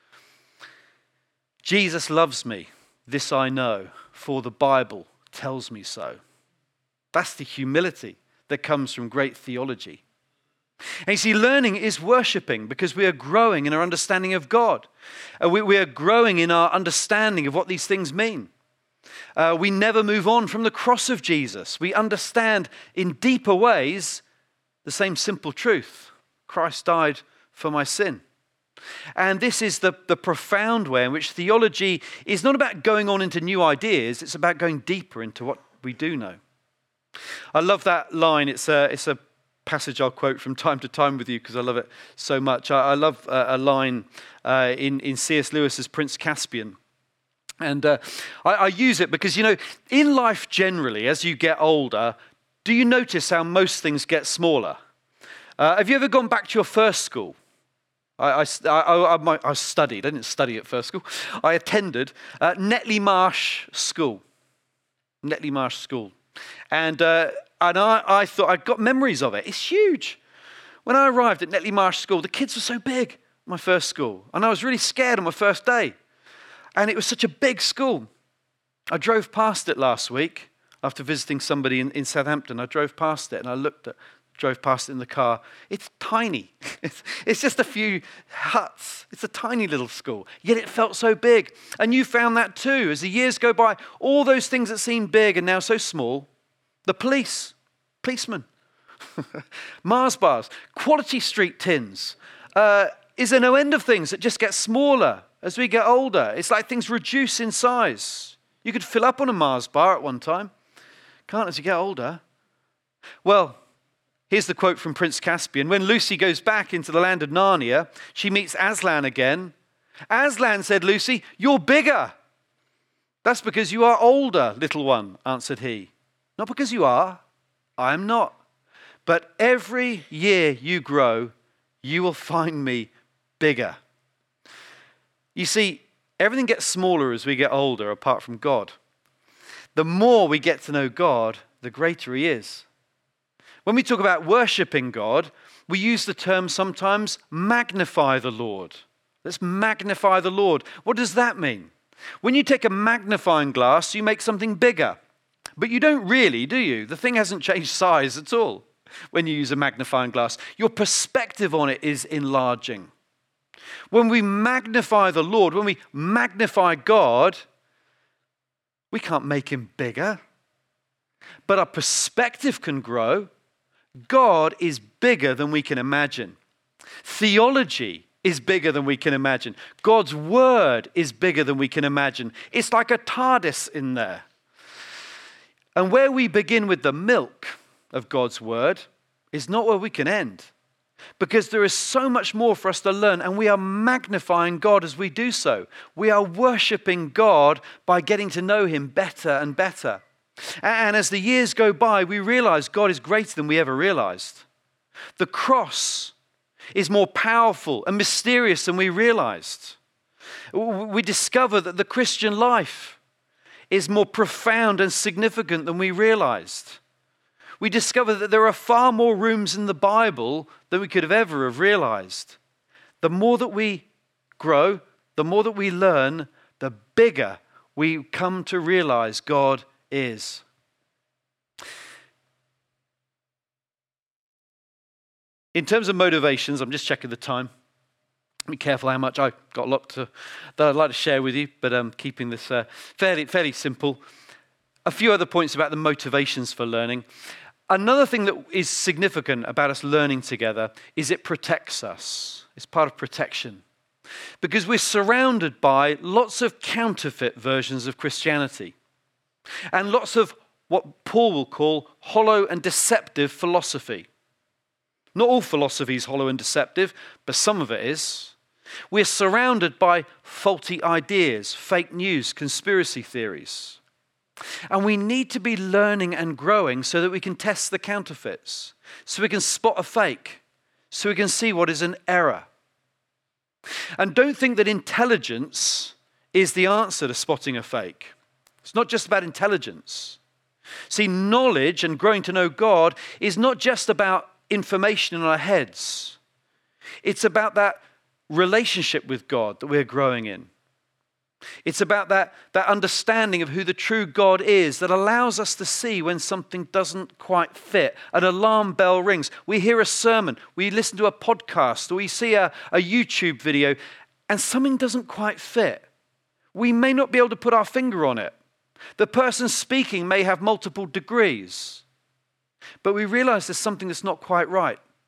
Jesus loves me, this I know, for the Bible tells me so. That's the humility that comes from great theology. And you see, learning is worshipping because we are growing in our understanding of God. Uh, we, we are growing in our understanding of what these things mean. Uh, we never move on from the cross of Jesus. We understand in deeper ways the same simple truth. Christ died for my sin. And this is the, the profound way in which theology is not about going on into new ideas, it's about going deeper into what we do know. I love that line. It's a, it's a passage I'll quote from time to time with you because I love it so much. I, I love uh, a line uh, in, in C S Lewis's Prince Caspian. And uh, I, I use it because, you know, in life generally, as you get older, do you notice how most things get smaller? Uh, have you ever gone back to your first school? I, I, I, I, I studied, I didn't study at first school. I attended uh, Netley Marsh School. Netley Marsh School. And uh, and I, I thought, I got memories of it. It's huge. When I arrived at Netley Marsh School, the kids were so big, my first school. And I was really scared on my first day. And it was such a big school. I drove past it last week after visiting somebody in, in Southampton. I drove past it and I looked at drove past it in the car. It's tiny. It's, it's just a few huts. It's a tiny little school. Yet it felt so big. And you found that too. As the years go by, all those things that seem big and now so small, the police, policemen, Mars bars, Quality Street tins, uh, is there no end of things that just get smaller as we get older? It's like things reduce in size. You could fill up on a Mars bar at one time. Can't as you get older. Well, here's the quote from Prince Caspian. When Lucy goes back into the land of Narnia, she meets Aslan again. Aslan said, "Lucy, you're bigger." "That's because you are older, little one," answered he. "Not because you are. I am not. But every year you grow, you will find me bigger." You see, everything gets smaller as we get older apart from God. The more we get to know God, the greater he is. When we talk about worshiping God, we use the term sometimes magnify the Lord. Let's magnify the Lord. What does that mean? When you take a magnifying glass, you make something bigger. But you don't really, do you? The thing hasn't changed size at all when you use a magnifying glass. Your perspective on it is enlarging. When we magnify the Lord, when we magnify God, we can't make him bigger. But our perspective can grow. God is bigger than we can imagine. Theology is bigger than we can imagine. God's word is bigger than we can imagine. It's like a TARDIS in there. And where we begin with the milk of God's word is not where we can end. Because there is so much more for us to learn, and we are magnifying God as we do so. We are worshiping God by getting to know him better and better. And as the years go by, we realize God is greater than we ever realized. The cross is more powerful and mysterious than we realized. We discover that the Christian life is more profound and significant than we realized. We discover that there are far more rooms in the Bible than we could have ever have realized. The more that we grow, the more that we learn, the bigger we come to realize God is. In terms of motivations, I'm just checking the time. Be careful how much I've got a lot to, that I'd like to share with you, but I'm keeping this uh, fairly, fairly simple. A few other points about the motivations for learning. Another thing that is significant about us learning together is it protects us. It's part of protection. Because we're surrounded by lots of counterfeit versions of Christianity. And lots of what Paul will call hollow and deceptive philosophy. Not all philosophy is hollow and deceptive, but some of it is. We're surrounded by faulty ideas, fake news, conspiracy theories. And we need to be learning and growing so that we can test the counterfeits, so we can spot a fake, so we can see what is an error. And don't think that intelligence is the answer to spotting a fake. It's not just about intelligence. See, knowledge and growing to know God is not just about information in our heads. It's about that relationship with God that we're growing in. It's about that, that understanding of who the true God is that allows us to see when something doesn't quite fit. An alarm bell rings. We hear a sermon. We listen to a podcast. Or we see a, a YouTube video and something doesn't quite fit. We may not be able to put our finger on it. The person speaking may have multiple degrees. But we realize there's something that's not quite right.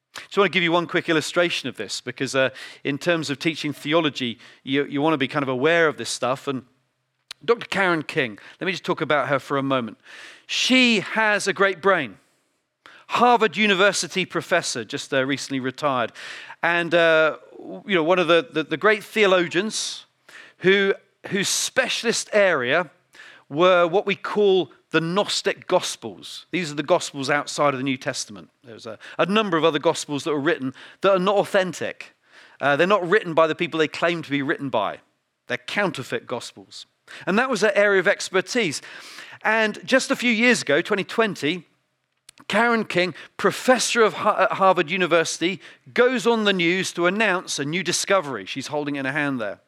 So I want to give you one quick illustration of this, because uh, in terms of teaching theology, you, you want to be kind of aware of this stuff. And Doctor Karen King, let me just talk about her for a moment. She has a great brain. Harvard University professor, just uh, recently retired. And, uh, you know, one of the, the, the great theologians who, whose specialist area were what we call the Gnostic Gospels. These are the Gospels outside of the New Testament. There's a, a number of other Gospels that were written that are not authentic. Uh, they're not written by the people they claim to be written by. They're counterfeit Gospels. And that was their area of expertise. And just a few years ago, twenty twenty, Karen King, professor of at Harvard University, goes on the news to announce a new discovery. She's holding it in her hand there.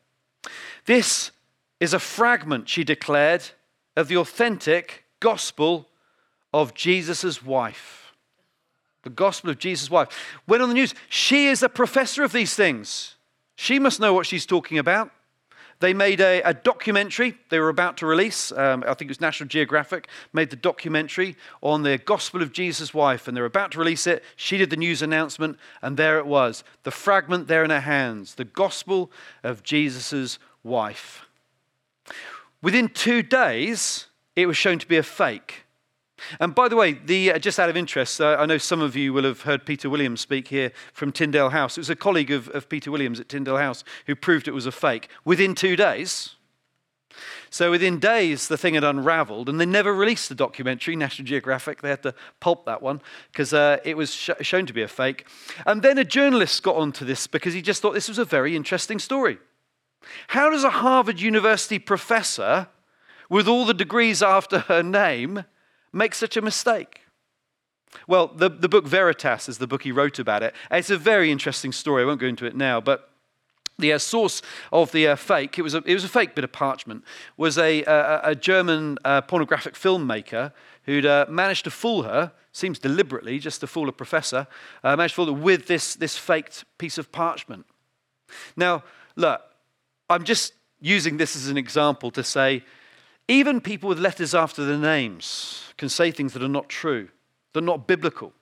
This is a fragment, she declared, of the authentic gospel of Jesus' wife. The gospel of Jesus' wife. Went on the news. She is a professor of these things. She must know what she's talking about. They made a, a documentary they were about to release. Um, I think it was National Geographic made the documentary on the gospel of Jesus' wife, and they were about to release it. She did the news announcement, and there it was. The fragment there in her hands. The gospel of Jesus' wife. Within two days, it was shown to be a fake. And by the way, the, uh, just out of interest, uh, I know some of you will have heard Peter Williams speak here from Tyndale House. It was a colleague of, of Peter Williams at Tyndale House who proved it was a fake within two days. So within days, the thing had unraveled, and they never released the documentary, National Geographic. They had to pulp that one because uh, it was sh- shown to be a fake. And then a journalist got onto this because he just thought this was a very interesting story. How does a Harvard University professor with all the degrees after her name make such a mistake? Well, the, the book Veritas is the book he wrote about it. It's a very interesting story. I won't go into it now, but the uh, source of the uh, fake, it was, a, it was a fake bit of parchment, was a, a, a German uh, pornographic filmmaker who'd uh, managed to fool her, seems deliberately, just to fool a professor, uh, managed to fool her with this, this faked piece of parchment. Now, look, I'm just using this as an example to say, even people with letters after their names can say things that are not true, that are not biblical.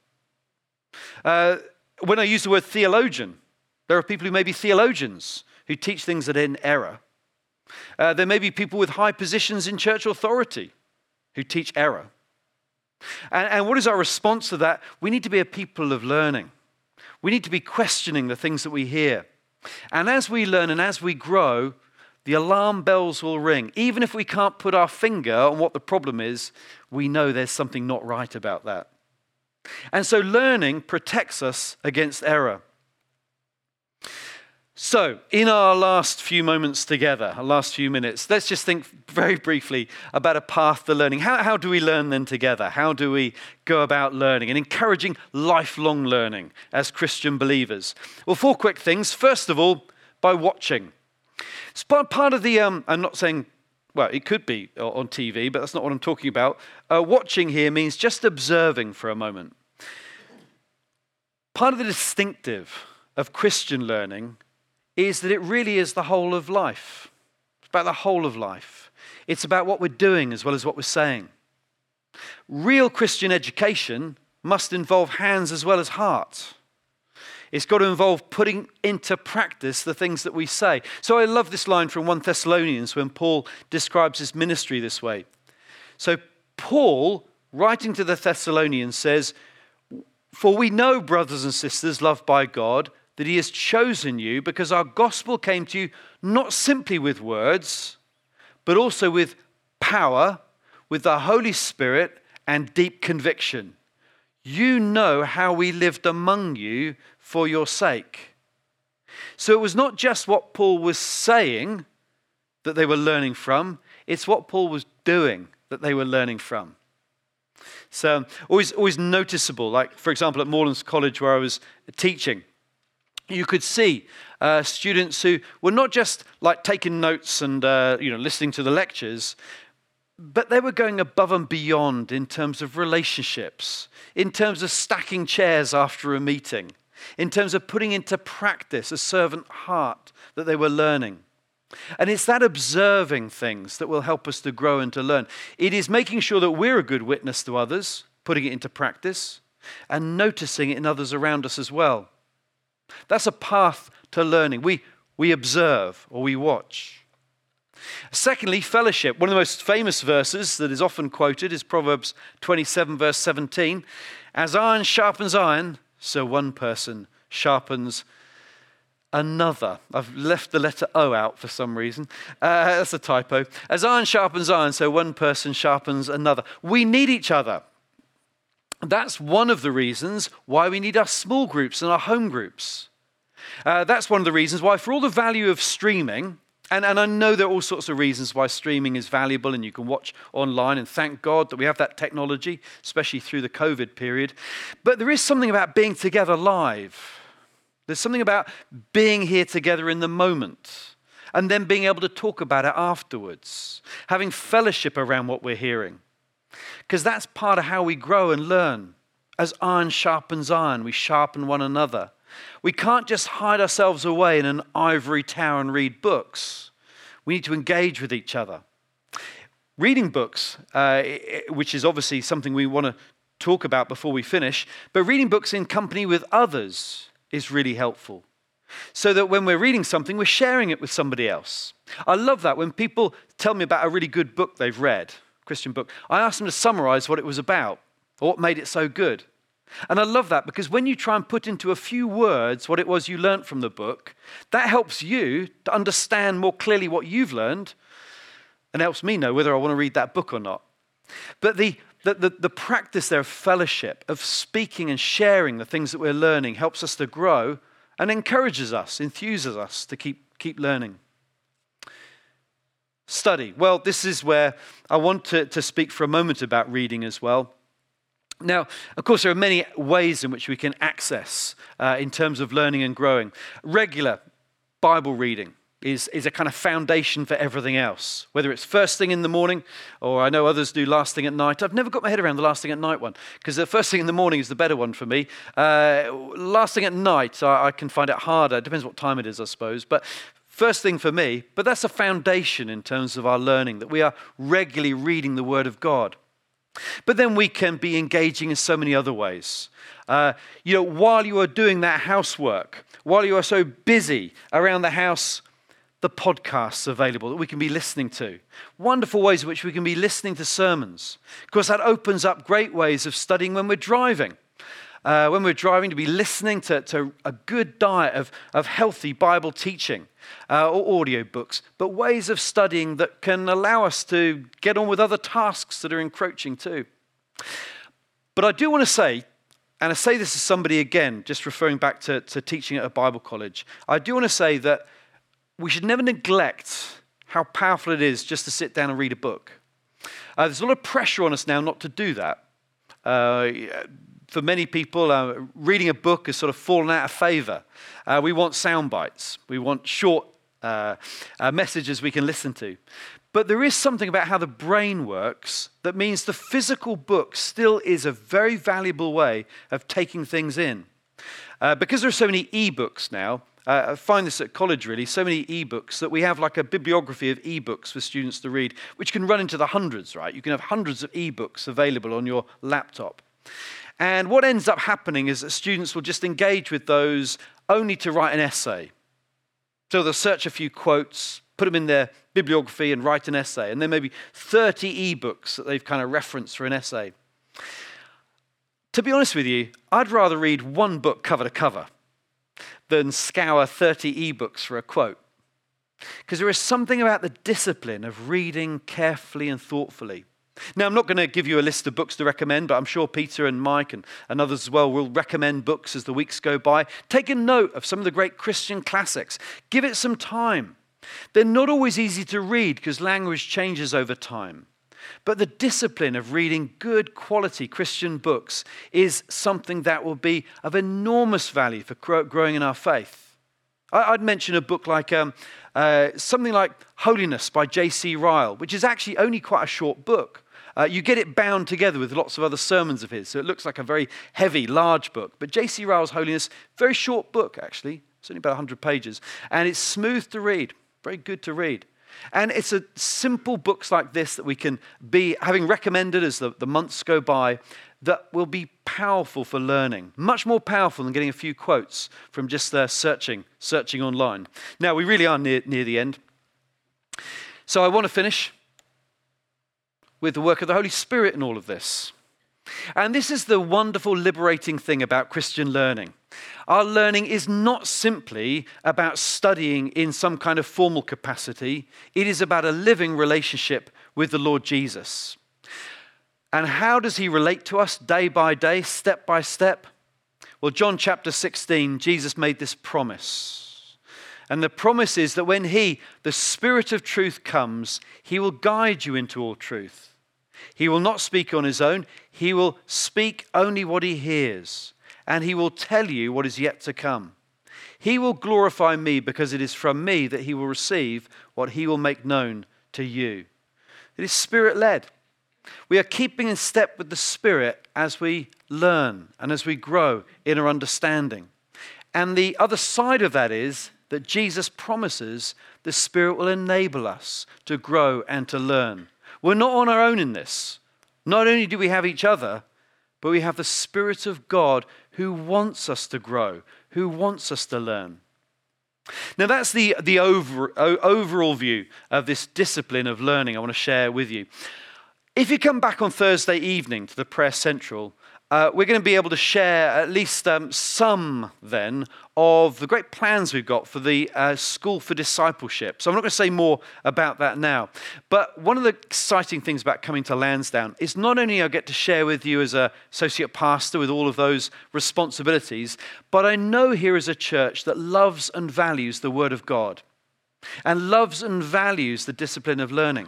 Uh, when I use the word theologian, there are people who may be theologians who teach things that are in error. Uh, there may be people with high positions in church authority who teach error. And, and what is our response to that? We need to be a people of learning. We need to be questioning the things that we hear. And as we learn and as we grow, the alarm bells will ring. Even if we can't put our finger on what the problem is, we know there's something not right about that. And so learning protects us against error. So, in our last few moments together, our last few minutes, let's just think very briefly about a path to learning. How, how do we learn then together? How do we go about learning and encouraging lifelong learning as Christian believers? Well, four quick things. First of all, by watching. It's part, part of the, um, I'm not saying, well, it could be on T V, but that's not what I'm talking about. Uh, watching here means just observing for a moment. Part of the distinctive of Christian learning is that it really is the whole of life. It's about the whole of life. It's about what we're doing as well as what we're saying. Real Christian education must involve hands as well as heart. It's got to involve putting into practice the things that we say. So I love this line from First Thessalonians when Paul describes his ministry this way. So Paul, writing to the Thessalonians, says, "For we know, brothers and sisters loved by God, that he has chosen you because our gospel came to you not simply with words, but also with power, with the Holy Spirit and deep conviction. You know how we lived among you for your sake." So it was not just what Paul was saying that they were learning from, it's what Paul was doing that they were learning from. So always, always noticeable, like for example at Moorlands College where I was teaching, you could see uh, students who were not just like taking notes and uh, you know listening to the lectures, but they were going above and beyond in terms of relationships, in terms of stacking chairs after a meeting, in terms of putting into practice a servant heart that they were learning. And it's that observing things that will help us to grow and to learn. It is making sure that we're a good witness to others, putting it into practice. and noticing it in others around us as well. That's a path to learning. We, we observe or we watch. Secondly, fellowship. One of the most famous verses that is often quoted is Proverbs twenty-seven, verse seventeen. As iron sharpens iron, so one person sharpens another. I've left the letter O out for some reason. Uh, that's a typo. As iron sharpens iron, so one person sharpens another. We need each other. That's one of the reasons why we need our small groups and our home groups. Uh, that's one of the reasons why, for all the value of streaming, and, and I know there are all sorts of reasons why streaming is valuable and you can watch online, and thank God that we have that technology, especially through the COVID period. But there is something about being together live. There's something about being here together in the moment and then being able to talk about it afterwards, having fellowship around what we're hearing. Because that's part of how we grow and learn. As iron sharpens iron, we sharpen one another. We can't just hide ourselves away in an ivory tower and read books. We need to engage with each other. Reading books, uh, which is obviously something we want to talk about before we finish, but reading books in company with others is really helpful. So that when we're reading something, we're sharing it with somebody else. I love that when people tell me about a really good book they've read, Christian book, I ask them to summarize what it was about or what made it so good. And I love that because when you try and put into a few words what it was you learnt from the book, that helps you to understand more clearly what you've learned and helps me know whether I want to read that book or not. But the, the, the, the practice there of fellowship, of speaking and sharing the things that we're learning helps us to grow and encourages us, enthuses us to keep, keep learning. Study. Well, this is where I want to, to speak for a moment about reading as well. Now, of course, there are many ways in which we can access uh, in terms of learning and growing. Regular Bible reading is, is a kind of foundation for everything else, whether it's first thing in the morning, or I know others do last thing at night. I've never got my head around the last thing at night one, because the first thing in the morning is the better one for me. Uh, last thing at night, I, I can find it harder. It depends what time it is, I suppose. But first thing for me, but that's a foundation in terms of our learning, that we are regularly reading the Word of God. But then we can be engaging in so many other ways. Uh, you know, while you are doing that housework, while you are so busy around the house, the podcasts available that we can be listening to. Wonderful ways in which we can be listening to sermons. Of course, that opens up great ways of studying when we're driving. Uh, when we're driving, to be listening to, to a good diet of, of healthy Bible teaching uh, or audio books, but ways of studying that can allow us to get on with other tasks that are encroaching too. But I do want to say, and I say this as somebody again, just referring back to, to teaching at a Bible college, I do want to say that we should never neglect how powerful it is just to sit down and read a book. Uh, there's a lot of pressure on us now not to do that. Uh, For many people, uh, reading a book has sort of fallen out of favor. Uh, we want sound bites. We want short uh, uh, messages we can listen to. But there is something about how the brain works that means the physical book still is a very valuable way of taking things in. Uh, because there are so many e-books now, uh, I find this at college really, so many e-books that we have like a bibliography of e-books for students to read, which can run into the hundreds, right? You can have hundreds of e-books available on your laptop. And what ends up happening is that students will just engage with those only to write an essay. So they'll search a few quotes, put them in their bibliography and write an essay. And then maybe thirty ebooks that they've kind of referenced for an essay. To be honest with you, I'd rather read one book cover to cover than scour thirty ebooks for a quote. Because there is something about the discipline of reading carefully and thoughtfully. Now, I'm not going to give you a list of books to recommend, but I'm sure Peter and Mike and, and others as well will recommend books as the weeks go by. Take a note of some of the great Christian classics. Give it some time. They're not always easy to read because language changes over time. But the discipline of reading good quality Christian books is something that will be of enormous value for growing in our faith. I'd mention a book like um, uh, something like Holiness by J C Ryle, which is actually only quite a short book. Uh, you get it bound together with lots of other sermons of his, so it looks like a very heavy, large book. But J C Ryle's Holiness, very short book, actually. It's only about one hundred pages. And it's smooth to read, very good to read. And it's a simple books like this that we can be, having recommended as the, the months go by, that will be powerful for learning, much more powerful than getting a few quotes from just uh, searching, searching online. Now, we really are near, near the end. So I want to finish with the work of the Holy Spirit in all of this. And this is the wonderful, liberating thing about Christian learning. Our learning is not simply about studying in some kind of formal capacity. It is about a living relationship with the Lord Jesus. And how does he relate to us day by day, step by step? Well, John chapter sixteen, Jesus made this promise. And the promise is that when he, the Spirit of truth, comes, he will guide you into all truth. He will not speak on his own. He will speak only what he hears. And he will tell you what is yet to come. He will glorify me because it is from me that he will receive what he will make known to you. It is Spirit-led. We are keeping in step with the Spirit as we learn and as we grow in our understanding. And the other side of that is that Jesus promises the Spirit will enable us to grow and to learn. We're not on our own in this. Not only do we have each other, but we have the Spirit of God who wants us to grow, who wants us to learn. Now that's the, the over, overall view of this discipline of learning I want to share with you. If you come back on Thursday evening to the Prayer Central, uh, we're going to be able to share at least um, some then of the great plans we've got for the uh, School for Discipleship. So I'm not going to say more about that now. But one of the exciting things about coming to Lansdowne is not only I get to share with you as an associate pastor with all of those responsibilities, but I know here is a church that loves and values the Word of God and loves and values the discipline of learning.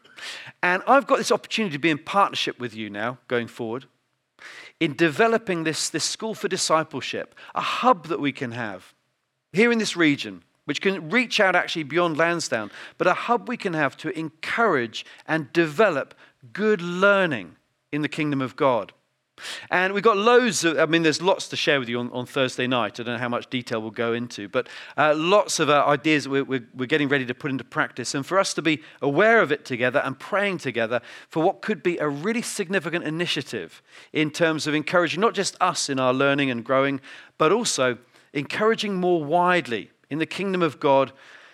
And I've got this opportunity to be in partnership with you now, going forward, in developing this, this School for Discipleship, a hub that we can have here in this region, which can reach out actually beyond Lansdowne, but a hub we can have to encourage and develop good learning in the kingdom of God. And we've got loads of, I mean, there's lots to share with you on, on Thursday night. I don't know how much detail we'll go into, but uh, lots of uh, ideas that we're, we're, we're getting ready to put into practice. And for us to be aware of it together and praying together for what could be a really significant initiative in terms of encouraging not just us in our learning and growing, but also encouraging more widely in the kingdom of God,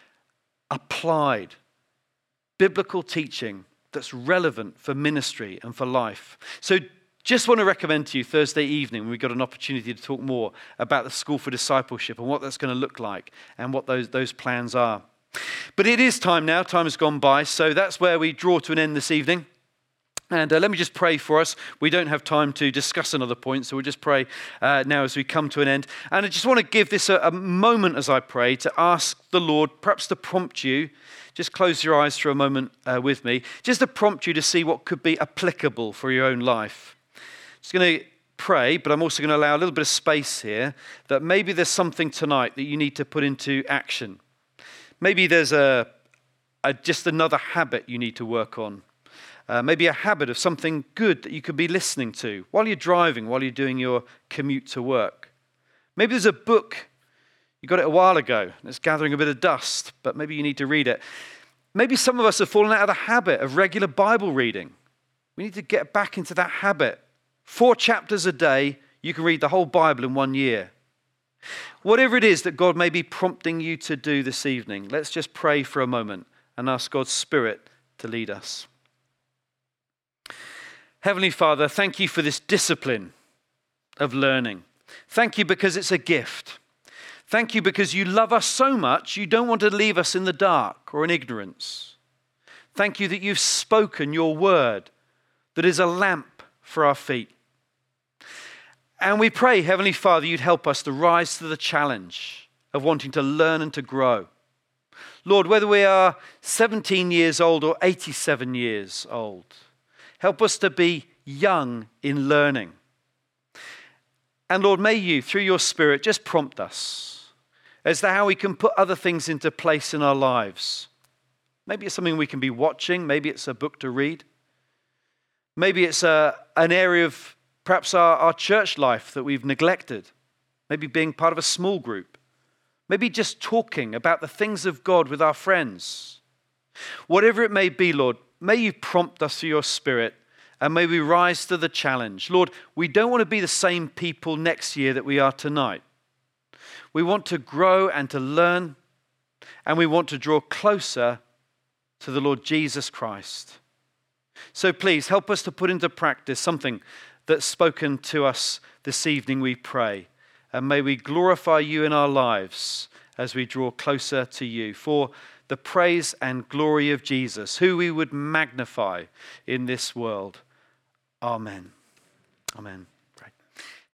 applied biblical teaching that's relevant for ministry and for life. So just want to recommend to you Thursday evening when we've got an opportunity to talk more about the School for Discipleship and what that's going to look like and what those, those plans are. But it is time now. Time has gone by. So that's where we draw to an end this evening. And uh, let me just pray for us. We don't have time to discuss another point, so we'll just pray uh, now as we come to an end. And I just want to give this a, a moment as I pray to ask the Lord, perhaps to prompt you. Just close your eyes for a moment uh, with me. Just to prompt you to see what could be applicable for your own life. Just going to pray, but I'm also going to allow a little bit of space here that maybe there's something tonight that you need to put into action. Maybe there's a, a just another habit you need to work on. Uh, maybe a habit of something good that you could be listening to while you're driving, while you're doing your commute to work. Maybe there's a book, you got it a while ago, and it's gathering a bit of dust, but maybe you need to read it. Maybe some of us have fallen out of the habit of regular Bible reading. We need to get back into that habit. Four chapters a day, you can read the whole Bible in one year. Whatever it is that God may be prompting you to do this evening, let's just pray for a moment and ask God's Spirit to lead us. Heavenly Father, thank you for this discipline of learning. Thank you because it's a gift. Thank you because you love us so much, you don't want to leave us in the dark or in ignorance. Thank you that you've spoken your word that is a lamp for our feet. And we pray, Heavenly Father, you'd help us to rise to the challenge of wanting to learn and to grow. Lord, whether we are seventeen years old or eighty-seven years old, help us to be young in learning. And Lord, may you, through your Spirit, just prompt us as to how we can put other things into place in our lives. Maybe it's something we can be watching. Maybe it's a book to read. Maybe it's a, an area of perhaps our, our church life that we've neglected. Maybe being part of a small group. Maybe just talking about the things of God with our friends. Whatever it may be, Lord, may you prompt us through your Spirit And may we rise to the challenge. Lord, we don't want to be the same people next year that we are tonight. We want to grow and to learn, and we want to draw closer to the Lord Jesus Christ. So please help us to put into practice something that's spoken to us this evening, we pray. And may we glorify you in our lives as we draw closer to you for the praise and glory of Jesus, who we would magnify in this world. Amen. Amen.